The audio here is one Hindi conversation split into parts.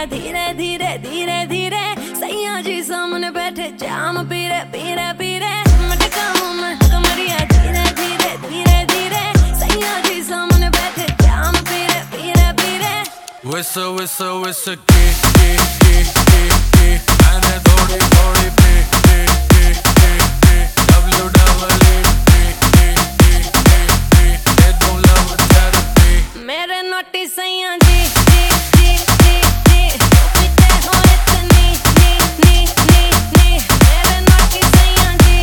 धीरे धीरे धीरे धीरे सैया जी सामने बैठे जाम पीरे पीरे पीरे मटका मुंह में कमरिया धीरे धीरे धीरे धीरे सैया जी सामने बैठे जाम पीरे पीरे पीरे Whistle whistle whistle के मैंने थोड़ी थोड़ी पे मेरे नोटी सैया जी पीते हो इतनी नी मेरे नोटी सैया जी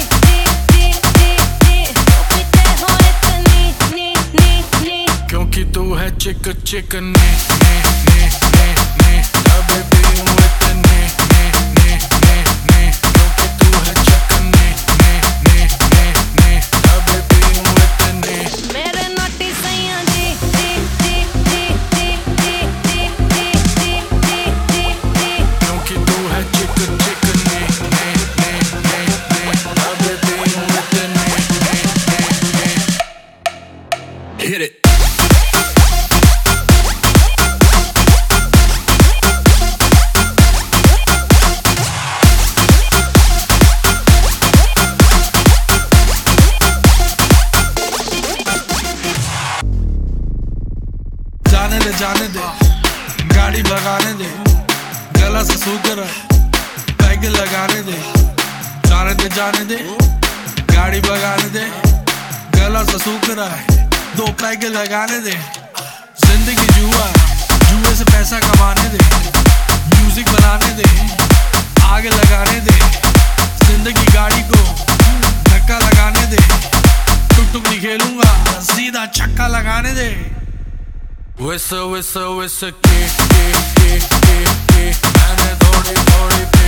पीते हो इतनी नी क्योंकि तू है चिक चिक ने अबे भी हूँ इतने क्योंकि तू है चिक ने अबे भी हूँ इतने मेरे नोटी सैया जी क्योंकि तू है चिक चिक ने अबे भी हूँ इतने Hit it जाने दे गाड़ी भगाने दे गला से सूकर पैग लगाने दे जाने दे गाड़ी भगाने दे गला से सूकर दो पैग लगाने दे जिंदगी जुए से पैसा कमाने दे म्यूजिक बनाने दे आग लगाने दे जिंदगी गाड़ी को धक्का लगाने दे टुक टुक नहीं खेलूंगा सीधा छक्का लगाने दे Whistle, whistle, whistle, मैंने थोड़ी थोड़ी